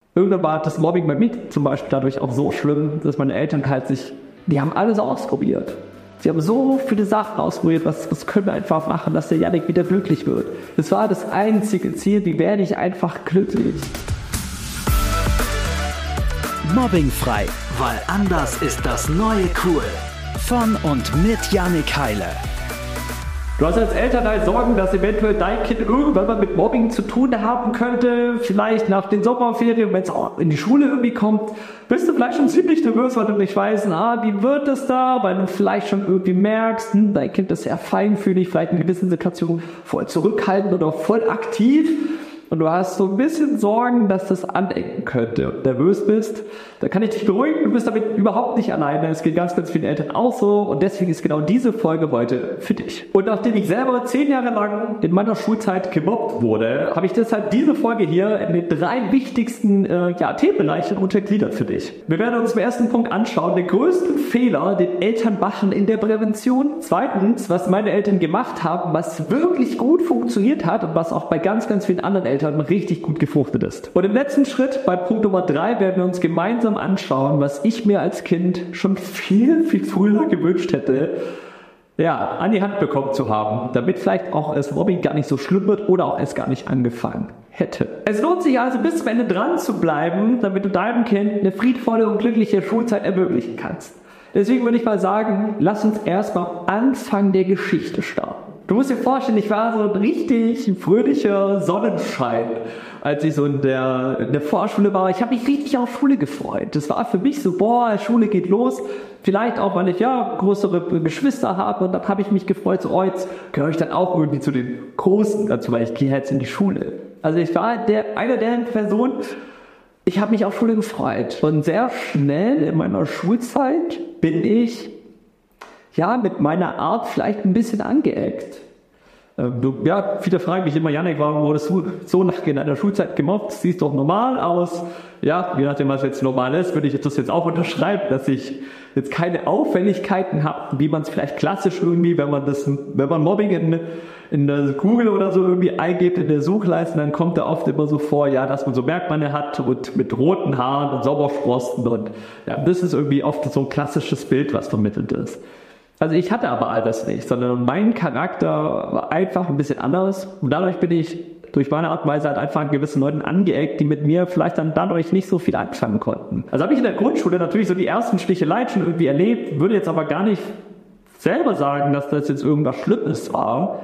Irgendwann war das Mobbing bei mir zum Beispiel dadurch auch so schlimm, dass meine Eltern die haben alles ausprobiert. Sie haben so viele Sachen ausprobiert, was können wir einfach machen, dass der Yannick wieder glücklich wird. Das war das einzige Ziel, wie werde ich einfach glücklich. Mobbingfrei, weil anders ist das neue cool. Von und mit Yannick Heile. Du hast als Elternteil Sorgen, dass eventuell dein Kind irgendwann mal mit Mobbing zu tun haben könnte. Vielleicht nach den Sommerferien, wenn es auch in die Schule irgendwie kommt, bist du vielleicht schon ziemlich nervös, weil du nicht weißt, wie wird es da? Weil du vielleicht schon irgendwie merkst, dein Kind ist sehr feinfühlig, vielleicht in gewissen Situationen voll zurückhaltend oder voll aktiv. Und du hast so ein bisschen Sorgen, dass das anecken könnte und nervös bist, dann kann ich dich beruhigen, du bist damit überhaupt nicht alleine. Es geht ganz, ganz vielen Eltern auch so und deswegen ist genau diese Folge heute für dich. Und nachdem ich selber 10 Jahre lang in meiner Schulzeit gemobbt wurde, habe ich deshalb diese Folge hier in den 3 wichtigsten Themenbereichen untergliedert für dich. Wir werden uns im ersten Punkt anschauen, den größten Fehler, den Eltern machen in der Prävention. Zweitens, was meine Eltern gemacht haben, was wirklich gut funktioniert hat und was auch bei ganz, ganz vielen anderen Eltern richtig gut gefruchtet ist. Und im letzten Schritt, bei Punkt Nummer 3, werden wir uns gemeinsam anschauen, was ich mir als Kind schon viel, viel früher gewünscht hätte, an die Hand bekommen zu haben, damit vielleicht auch das Mobbing gar nicht so schlimm wird oder auch es gar nicht angefangen hätte. Es lohnt sich also bis zum Ende dran zu bleiben, damit du deinem Kind eine friedvolle und glückliche Schulzeit ermöglichen kannst. Deswegen würde ich mal sagen, lass uns erstmal am Anfang der Geschichte starten. Du musst dir vorstellen, ich war so ein richtig fröhlicher Sonnenschein, als ich so in der Vorschule war. Ich habe mich richtig auf Schule gefreut. Das war für mich so, Schule geht los. Vielleicht auch, weil ich größere Geschwister habe. Und dann habe ich mich gefreut, jetzt gehöre ich dann auch irgendwie zu den Großen dazu, weil ich gehe jetzt in die Schule. Also ich war einer der Personen, ich habe mich auf Schule gefreut. Und sehr schnell in meiner Schulzeit bin ich mit meiner Art vielleicht ein bisschen angeeckt. Viele fragen mich immer, Yannick, warum wurdest du so in deiner Schulzeit gemobbt? Siehst doch normal aus. Ja, je nachdem, was jetzt normal ist, würde ich das jetzt auch unterschreiben, dass ich jetzt keine Auffälligkeiten habe, wie man es vielleicht klassisch irgendwie, wenn man Mobbing in der Google oder so irgendwie eingibt in der Suchleiste, dann kommt da oft immer so vor, dass man so Merkmale hat und mit roten Haaren und Sommersprossen und das ist irgendwie oft so ein klassisches Bild, was vermittelt ist. Also ich hatte aber all das nicht, sondern mein Charakter war einfach ein bisschen anders und dadurch bin ich durch meine Art und Weise halt einfach an gewissen Leuten angeeckt, die mit mir vielleicht dann dadurch nicht so viel anfangen konnten. Also habe ich in der Grundschule natürlich so die ersten Sticheleien schon irgendwie erlebt, würde jetzt aber gar nicht selber sagen, dass das jetzt irgendwas Schlimmes war.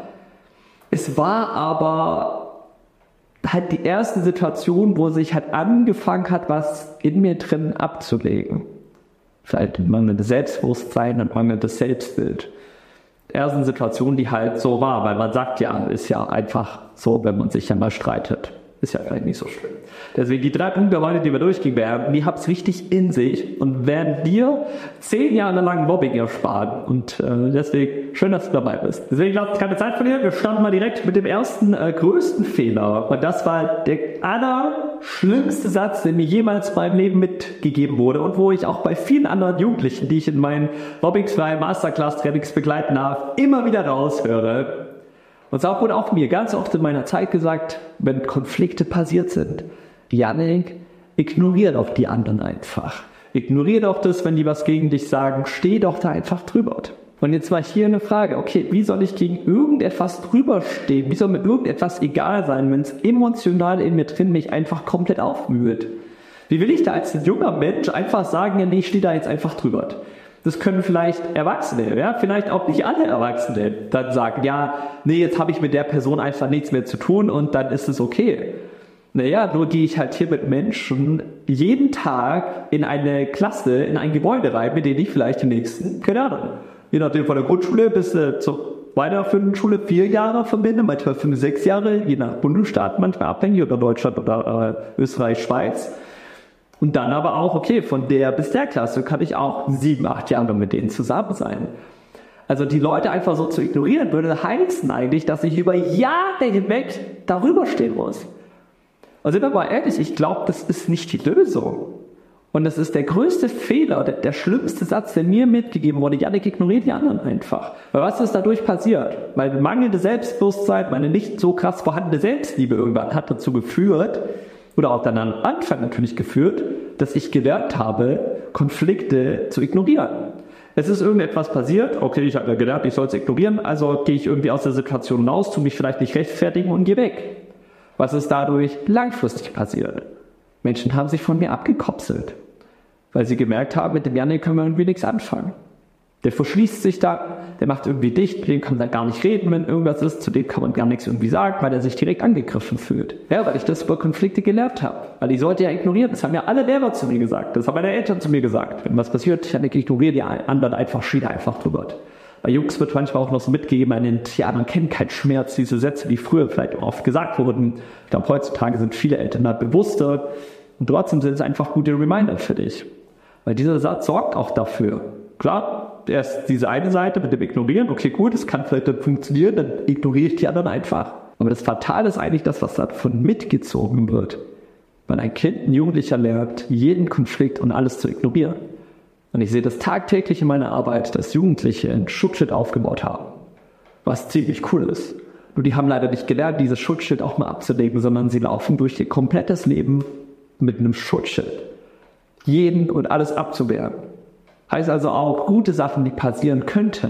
Es war aber halt die erste Situation, wo sich halt angefangen hat, was in mir drin abzulegen. Vielleicht mangelndes Selbstbewusstsein und mangelndes Selbstbild. Erste Situation, die halt so war, weil man sagt ist ja einfach so, wenn man sich mal streitet. Ist ja eigentlich nicht so schlimm. Deswegen die 3 Punkte heute, die wir durchgehen werden, die habt es richtig in sich und werden dir 10 Jahre lang Mobbing ersparen. Und deswegen schön, dass du dabei bist. Deswegen lasst uns keine Zeit verlieren. Wir starten mal direkt mit dem ersten größten Fehler. Und das war der allerschlimmste Satz, der mir jemals in meinem Leben mitgegeben wurde und wo ich auch bei vielen anderen Jugendlichen, die ich in meinen Mobbing-freien Masterclass-Trainings begleiten darf, immer wieder raushöre. Und zwar wurde auch mir ganz oft in meiner Zeit gesagt, wenn Konflikte passiert sind, Yannick, ignoriere doch die anderen einfach. Ignoriere doch das, wenn die was gegen dich sagen, steh doch da einfach drüber. Und jetzt war hier eine Frage, okay, wie soll ich gegen irgendetwas drüber stehen? Wie soll mir irgendetwas egal sein, wenn es emotional in mir drin mich einfach komplett aufwühlt? Wie will ich da als junger Mensch einfach sagen, ich stehe da jetzt einfach drüber? Das können vielleicht Erwachsene, vielleicht auch nicht alle Erwachsene, dann sagen, jetzt habe ich mit der Person einfach nichts mehr zu tun und dann ist es okay. Nur gehe ich halt hier mit Menschen jeden Tag in eine Klasse, in ein Gebäude rein, mit denen ich vielleicht die nächsten, keine Ahnung, je nachdem von der Grundschule bis zur weiterführenden Schule 4 Jahre verbinde, manchmal 5, 6 Jahre, je nach Bundesstaat, manchmal abhängig, oder Deutschland oder Österreich, Schweiz. Und dann aber auch, von der bis der Klasse kann ich auch 7, 8 Jahre mit denen zusammen sein. Also die Leute einfach so zu ignorieren, würde heißen eigentlich, dass ich über Jahre hinweg darüber stehen muss. Und sind wir mal ehrlich, ich glaube, das ist nicht die Lösung. Und das ist der größte Fehler, der schlimmste Satz, der mir mitgegeben wurde. Yannick, ignoriert die anderen einfach. Weil was ist dadurch passiert? Mein mangelndes Selbstbewusstsein, meine nicht so krass vorhandene Selbstliebe irgendwann hat dazu geführt, oder auch dann am Anfang natürlich geführt, dass ich gelernt habe, Konflikte zu ignorieren. Es ist irgendetwas passiert, okay, ich habe ja gelernt, ich soll es ignorieren, also gehe ich irgendwie aus der Situation raus, tue mich vielleicht nicht rechtfertigen und gehe weg. Was ist dadurch langfristig passiert? Menschen haben sich von mir abgekopselt, weil sie gemerkt haben, mit dem Janik können wir irgendwie nichts anfangen. Der verschließt sich da, der macht irgendwie dicht, mit dem kann man gar nicht reden, wenn irgendwas ist, zu dem kann man gar nichts irgendwie sagen, weil er sich direkt angegriffen fühlt. Ja, weil ich das über Konflikte gelernt habe. Weil ich sollte ja ignorieren, das haben ja alle Lehrer zu mir gesagt, das haben meine Eltern zu mir gesagt. Wenn was passiert, Janik, ignoriere die anderen einfach, schiede einfach drüber. Bei Jungs wird manchmal auch noch so mitgegeben, man kennt keinen Schmerz, diese Sätze, die früher vielleicht oft gesagt wurden. Ich glaube, heutzutage sind viele Eltern da bewusster und trotzdem sind es einfach gute Reminder für dich. Weil dieser Satz sorgt auch dafür. Klar, erst diese eine Seite mit dem Ignorieren, okay, gut, das kann vielleicht dann funktionieren, dann ignoriere ich die anderen einfach. Aber das Fatale ist eigentlich das, was davon mitgezogen wird. Wenn ein Kind, ein Jugendlicher lernt, jeden Konflikt und alles zu ignorieren. Und ich sehe das tagtäglich in meiner Arbeit, dass Jugendliche ein Schutzschild aufgebaut haben. Was ziemlich cool ist. Nur die haben leider nicht gelernt, dieses Schutzschild auch mal abzulegen, sondern sie laufen durch ihr komplettes Leben mit einem Schutzschild. Jeden und alles abzuwehren. Heißt also auch, gute Sachen, die passieren könnten,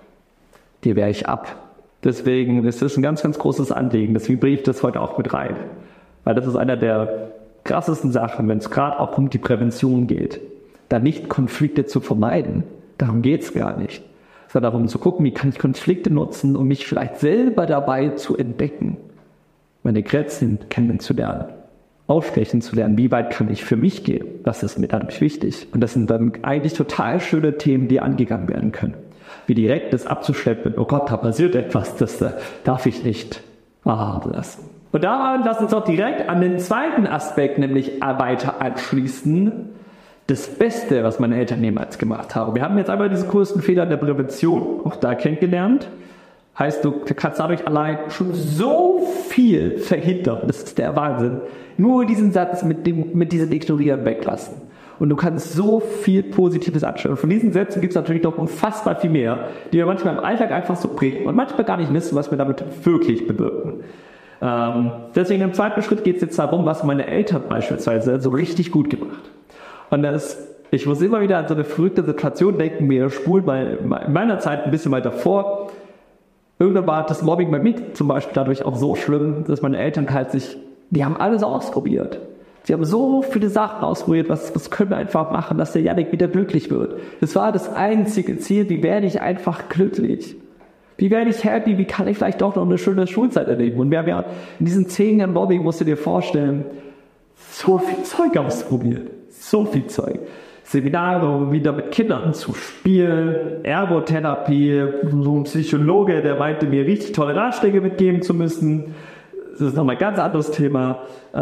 die wehre ich ab. Deswegen ist es ein ganz, ganz großes Anliegen. Deswegen bringe ich das heute auch mit rein. Weil das ist einer der krassesten Sachen, wenn es gerade auch um die Prävention geht. Da nicht Konflikte zu vermeiden. Darum geht es gar nicht. Sondern darum zu gucken, wie kann ich Konflikte nutzen, um mich vielleicht selber dabei zu entdecken. Meine Grenzen kennenzulernen. Aussprechen zu lernen, wie weit kann ich für mich gehen, das ist mir dadurch wichtig. Und das sind dann eigentlich total schöne Themen, die angegangen werden können. Wie direkt das abzuschleppen, oh Gott, da passiert etwas, das darf ich nicht lassen. Und daran lass uns auch direkt an den zweiten Aspekt, nämlich weiter anschließen, das Beste, was meine Eltern jemals gemacht haben. Wir haben jetzt einmal diese größten Fehler der Prävention auch da kennengelernt. Heißt, du kannst dadurch allein schon so viel verhindern. Das ist der Wahnsinn. Nur diesen Satz mit diesem Ignorieren weglassen. Und du kannst so viel Positives anschauen. Und von diesen Sätzen gibt es natürlich noch unfassbar viel mehr, die wir manchmal im Alltag einfach so prägen und manchmal gar nicht wissen, was wir damit wirklich bewirken. Deswegen im zweiten Schritt geht es jetzt darum, was meine Eltern beispielsweise so richtig gut gemacht. Und ich muss immer wieder an so eine verrückte Situation denken, wir spulen mal in meiner Zeit ein bisschen weiter vor. Irgendwann war das Mobbing bei mir zum Beispiel dadurch auch so schlimm, dass meine Eltern die haben alles ausprobiert. Sie haben so viele Sachen ausprobiert, was können wir einfach machen, dass der Janik wieder glücklich wird. Das war das einzige Ziel, wie werde ich einfach glücklich? Wie werde ich happy? Wie kann ich vielleicht doch noch eine schöne Schulzeit erleben? Und wir haben ja in diesen 10 Jahren Mobbing, musst du dir vorstellen, so viel Zeug ausprobiert. So viel Zeug. Seminare, um wieder mit Kindern zu spielen, Ergotherapie, so ein Psychologe, der meinte, mir richtig tolle Ratschläge mitgeben zu müssen. Das ist nochmal ein ganz anderes Thema.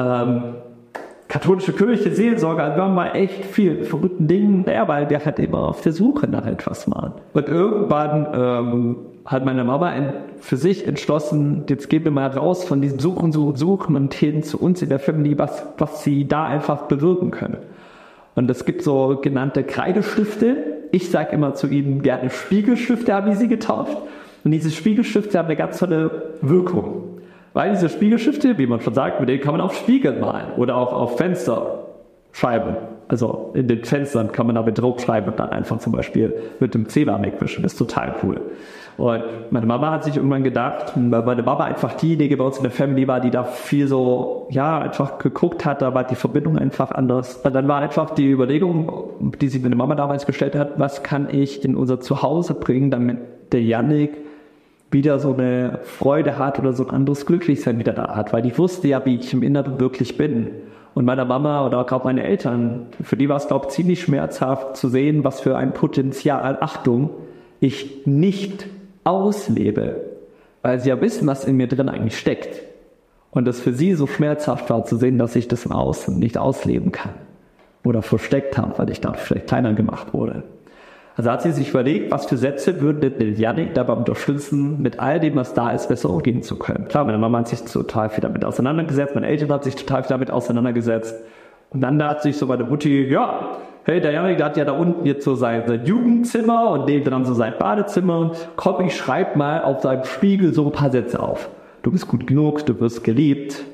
Katholische Kirche, Seelsorge, also wir haben mal echt viel verrückten Dingen, weil wir halt immer auf der Suche nach etwas waren. Und irgendwann hat meine Mama für sich entschlossen, jetzt gehen wir mal raus von diesem Suchen und hin zu uns in der Family, was sie da einfach bewirken können. Und es gibt so genannte Kreidestifte. Ich sage immer zu ihnen gerne Spiegelstifte, habe ich sie getauft. Und diese Spiegelstifte haben eine ganz tolle Wirkung. Weil diese Spiegelstifte, wie man schon sagt, mit denen kann man auf Spiegel malen oder auch auf Fensterscheiben. Also in den Fenstern kann man da mit Druck schreiben und dann einfach zum Beispiel mit dem Zebra wegwischen. Das ist total cool. Und meine Mama hat sich irgendwann gedacht, weil meine Mama einfach diejenige bei uns in der Family war, die da viel so, einfach geguckt hat, da war die Verbindung einfach anders. Und dann war einfach die Überlegung, die sich meine Mama damals gestellt hat, was kann ich in unser Zuhause bringen, damit der Janik wieder so eine Freude hat oder so ein anderes Glücklichsein wieder da hat. Weil ich wusste ja, wie ich im Inneren wirklich bin. Und meiner Mama oder auch meine Eltern, für die war es, glaube ich, ziemlich schmerzhaft zu sehen, was für ein Potenzial, Achtung, ich nicht auslebe, weil sie ja wissen, was in mir drin eigentlich steckt. Und es für sie so schmerzhaft war zu sehen, dass ich das im Außen nicht ausleben kann. Oder versteckt habe, weil ich da vielleicht kleiner gemacht wurde. Also hat sie sich überlegt, was für Sätze würden den Janik dabei unterstützen, mit all dem, was da ist, besser umgehen zu können. Klar, meine Mama hat sich total viel damit auseinandergesetzt, meine Eltern hat sich total viel damit auseinandergesetzt. Und dann da hat sich so meine Mutti, hey, der Janik, der hat ja da unten jetzt so sein Jugendzimmer und neben dran so sein Badezimmer. Komm, ich schreib mal auf seinem Spiegel so ein paar Sätze auf. Du bist gut genug, du wirst geliebt.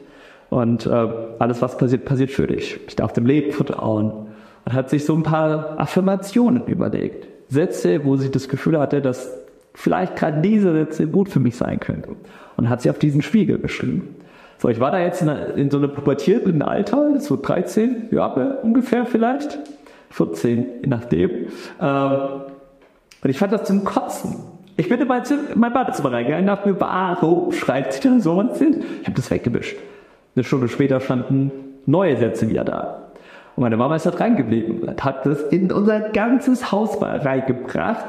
Und alles, was passiert, passiert für dich. Ich darf dem Leben vertrauen. Und hat sich so ein paar Affirmationen überlegt. Sätze, wo sie das Gefühl hatte, dass vielleicht gerade diese Sätze gut für mich sein könnten. Und hat sie auf diesen Spiegel geschrieben. So, ich war da jetzt in so einem pubertierenden Alter, so 13 Jahre ungefähr vielleicht, 14, je nachdem. Und ich fand das zum Kotzen. Ich bin in mein Badezimmer reingegangen und dachte mir, warum schreibt sie da so was hin? Ich habe das weggewischt. Eine Stunde später standen neue Sätze wieder da. Und meine Mama ist da reingeblieben und hat das in unser ganzes Haus reingebracht,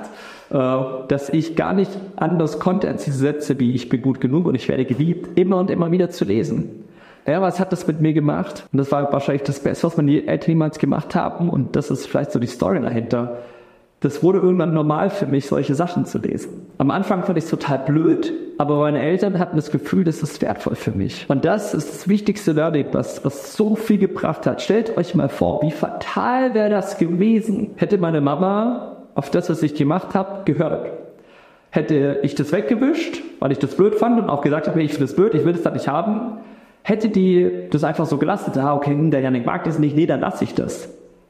dass ich gar nicht anders konnte, als diese Sätze wie ich bin gut genug und ich werde geliebt, immer und immer wieder zu lesen. Ja, was hat das mit mir gemacht? Und das war wahrscheinlich das Beste, was meine Eltern jemals gemacht haben. Und das ist vielleicht so die Story dahinter. Das wurde irgendwann normal für mich, solche Sachen zu lesen. Am Anfang fand ich es total blöd, aber meine Eltern hatten das Gefühl, das ist wertvoll für mich. Und das ist das wichtigste Learning, was so viel gebracht hat. Stellt euch mal vor, wie fatal wäre das gewesen, hätte meine Mama auf das, was ich gemacht habe, gehört. Hätte ich das weggewischt, weil ich das blöd fand und auch gesagt habe, ich finde das blöd, ich will das da nicht haben, hätte die das einfach so gelassen, okay, der Jannik mag das nicht, nee, dann lasse ich das.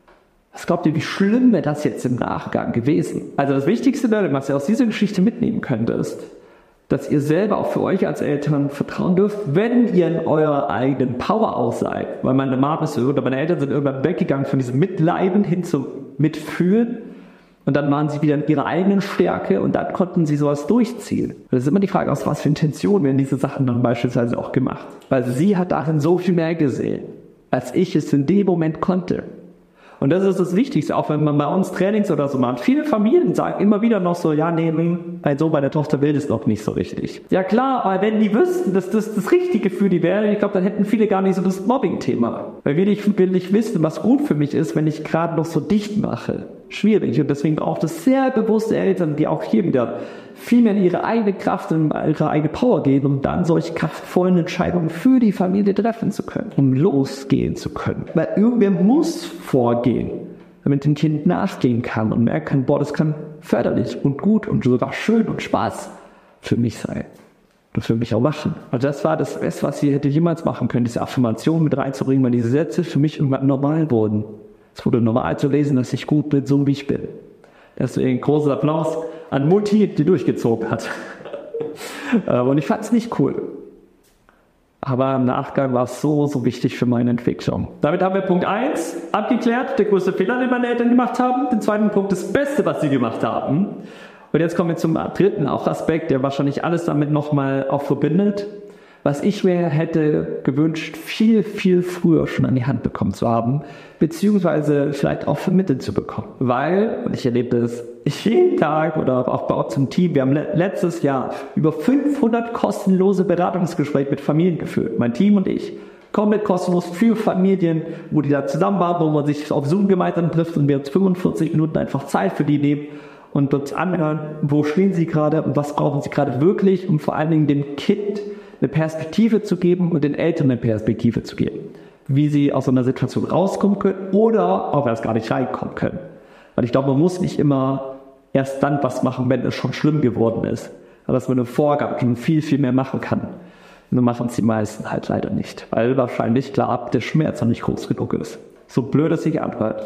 Was glaubt ihr, wie schlimm wäre das jetzt im Nachgang gewesen? Also das wichtigste Learning, was ihr aus dieser Geschichte mitnehmen könnt, ist, dass ihr selber auch für euch als Eltern vertrauen dürft, wenn ihr in eurer eigenen Power aus seid. Weil meine Mama oder meine Eltern sind irgendwann weggegangen von diesem Mitleiden hin zum Mitfühlen. Und dann waren sie wieder in ihrer eigenen Stärke und dann konnten sie sowas durchziehen. Das ist immer die Frage, aus was für Intentionen werden diese Sachen dann beispielsweise auch gemacht. Weil sie hat darin so viel mehr gesehen, als ich es in dem Moment konnte. Und das ist das Wichtigste, auch wenn man bei uns Trainings oder so macht. Viele Familien sagen immer wieder noch so, ja, nee, mein Sohn, meine Tochter will das noch nicht so richtig. Ja klar, aber wenn die wüssten, dass das das Richtige für die wäre, ich glaube, dann hätten viele gar nicht so das Mobbing-Thema. Weil will ich wissen, was gut für mich ist, wenn ich gerade noch so dicht mache. Schwierig. Und deswegen auch das sehr bewusste Eltern, die auch hier wieder viel mehr in ihre eigene Kraft und ihre eigene Power gehen, um dann solche kraftvollen Entscheidungen für die Familie treffen zu können, um losgehen zu können. Weil irgendwer muss vorgehen, damit ein Kind nachgehen kann und merken kann, boah, das kann förderlich und gut und sogar schön und Spaß für mich sein. Und für mich auch machen. Und das war das Beste, was sie hätte jemals machen können, diese Affirmation mit reinzubringen, weil diese Sätze für mich irgendwann normal wurden. Es wurde normal zu lesen, dass ich gut bin, so wie ich bin. Deswegen großer Applaus an Mutti, die durchgezogen hat. Und ich fand es nicht cool. Aber im Nachgang war es so wichtig für meine Entwicklung. Damit haben wir Punkt 1 abgeklärt, der größte Fehler, den meine Eltern gemacht haben. Den zweiten Punkt, das Beste, was sie gemacht haben. Und jetzt kommen wir zum dritten auch Aspekt, der wahrscheinlich alles damit nochmal auch verbindet. Was ich mir hätte gewünscht, viel früher schon an die Hand bekommen zu haben, beziehungsweise vielleicht auch vermittelt zu bekommen. Weil, und ich erlebe das jeden Tag oder auch bei uns im Team, wir haben letztes Jahr über 500 kostenlose Beratungsgespräche mit Familien geführt, mein Team und ich. Komplett kostenlos für Familien, wo die da zusammen waren, wo man sich auf Zoom gemeinsam trifft und wir uns 45 Minuten einfach Zeit für die nehmen und uns anhören, wo stehen sie gerade und was brauchen sie gerade wirklich, um vor allen Dingen dem Kind eine Perspektive zu geben und den Eltern eine Perspektive zu geben. Wie sie aus so einer Situation rauskommen können oder auch erst gar nicht reinkommen können. Weil ich glaube, man muss nicht immer erst dann was machen, wenn es schon schlimm geworden ist. Aber dass man eine Vorgabe schon viel mehr machen kann. Nur machen es die meisten halt leider nicht. Weil wahrscheinlich, klar, der Schmerz noch nicht groß genug ist. So blöd es sich anhört.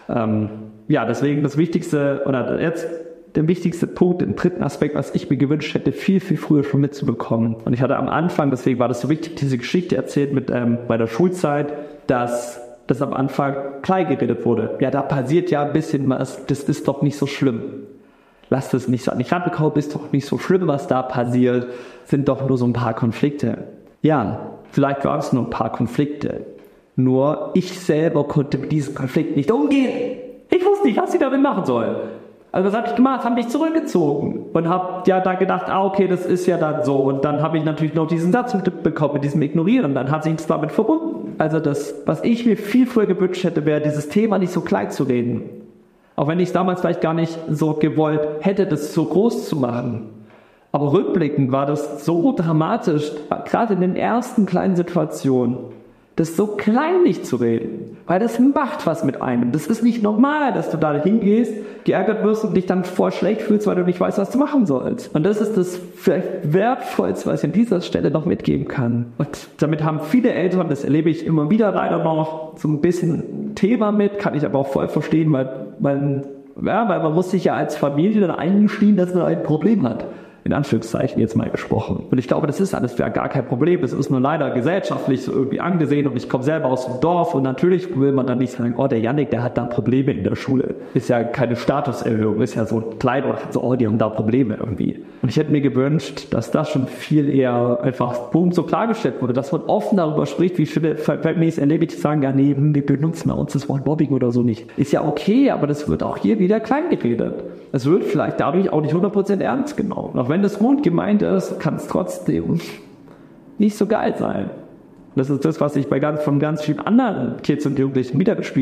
Deswegen das Wichtigste, oder jetzt der wichtigste Punkt, den dritten Aspekt, was ich mir gewünscht hätte, viel früher schon mitzubekommen. Und ich hatte am Anfang, deswegen war das so wichtig, diese Geschichte erzählt mit bei der Schulzeit, dass das am Anfang klein geredet wurde. Ja, da passiert ja ein bisschen was, das ist doch nicht so schlimm. Lass das nicht so an die Hand bekommen, ist doch nicht so schlimm, was da passiert, sind doch nur so ein paar Konflikte. Ja, vielleicht waren es nur ein paar Konflikte. Nur ich selber konnte mit diesem Konflikt nicht umgehen. Ich wusste nicht, was ich damit machen soll. Also was habe ich gemacht? Habe mich zurückgezogen und habe ja da gedacht, okay, das ist ja dann so. Und dann habe ich natürlich noch diesen Satz mitbekommen, mit diesem Ignorieren. Und dann hat sich das damit verbunden. Also das, was ich mir viel früher gewünscht hätte, wäre dieses Thema nicht so klein zu reden. Auch wenn ich es damals vielleicht gar nicht so gewollt hätte, das so groß zu machen. Aber rückblickend war das so dramatisch, gerade in den ersten kleinen Situationen, das so kleinlich zu reden, weil das macht was mit einem. Das ist nicht normal, dass du da hingehst, geärgert wirst und dich dann voll schlecht fühlst, weil du nicht weißt, was du machen sollst. Und das ist das vielleicht Wertvollste, was ich an dieser Stelle noch mitgeben kann. Und damit haben viele Eltern, das erlebe ich immer wieder leider noch, so ein bisschen Thema mit, kann ich aber auch voll verstehen, weil man muss sich ja als Familie dann eingestehen, dass man ein Problem hat. In Anführungszeichen jetzt mal gesprochen. Und ich glaube, das ist alles gar kein Problem. Das ist nur leider gesellschaftlich so irgendwie angesehen und ich komme selber aus dem Dorf und natürlich will man dann nicht sagen, oh, der Yannick, der hat da Probleme in der Schule. Ist ja keine Statuserhöhung, ist ja so klein und so, oh, die haben da Probleme irgendwie. Und ich hätte mir gewünscht, dass das schon viel eher einfach so klargestellt wurde, dass man offen darüber spricht, wie viele Familien erlebe ich, die sagen, ja, nee, wir benutzen bei uns das Wort Mobbing oder so nicht. Ist ja okay, aber das wird auch hier wieder klein geredet. Es wird vielleicht dadurch auch nicht 100% ernst genommen. Auch wenn das gut gemeint ist, kann es trotzdem nicht so geil sein. Das ist das, was ich von ganz vielen anderen Kids und Jugendlichen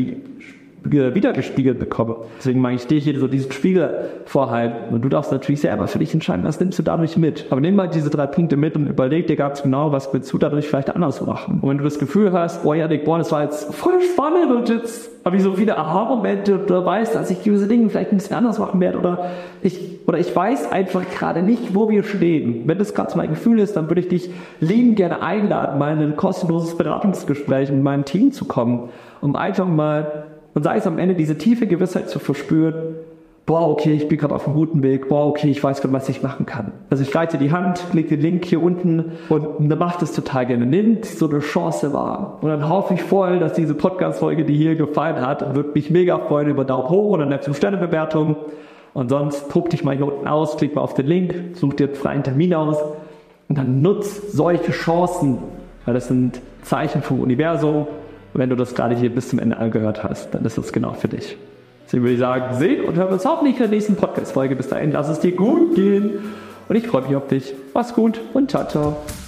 wiedergespiegelt bekomme. Deswegen meine ich, stehe ich hier so diesen Spiegel vorhalten und du darfst natürlich selber für dich entscheiden, was nimmst du dadurch mit. Aber nimm mal diese 3 Punkte mit und überleg dir ganz genau, was willst du dadurch vielleicht anders machen. Und wenn du das Gefühl hast, oh Yannick, das war jetzt voll spannend und jetzt habe ich so viele Aha-Momente und du weißt, dass ich diese Dinge vielleicht ein bisschen anders machen werde oder ich weiß einfach gerade nicht, wo wir stehen. Wenn das gerade mein Gefühl ist, dann würde ich dich liebend gerne einladen, mal in ein kostenloses Beratungsgespräch mit meinem Team zu kommen, um einfach mal, und sei es am Ende, diese tiefe Gewissheit zu verspüren, boah, okay, ich bin gerade auf einem guten Weg, boah, okay, ich weiß gerade, was ich machen kann. Also ich reiche die Hand, klicke den Link hier unten und dann macht es total gerne. Nimmt so eine Chance wahr. Und dann hoffe ich voll, dass diese Podcast-Folge dir hier gefallen hat. Würde mich mega freuen über Daumen hoch oder eine 5-Sterne-Bewertung. Und sonst tob dich mal hier unten aus, klick mal auf den Link, such dir einen freien Termin aus und dann nutz solche Chancen, weil das sind Zeichen vom Universum. Und wenn du das gerade hier bis zum Ende angehört hast, dann ist das genau für dich. Deswegen würde ich sagen, sehen und hören wir uns hoffentlich in der nächsten Podcast-Folge. Bis dahin, lass es dir gut gehen und ich freue mich auf dich. Mach's gut und ciao, ciao.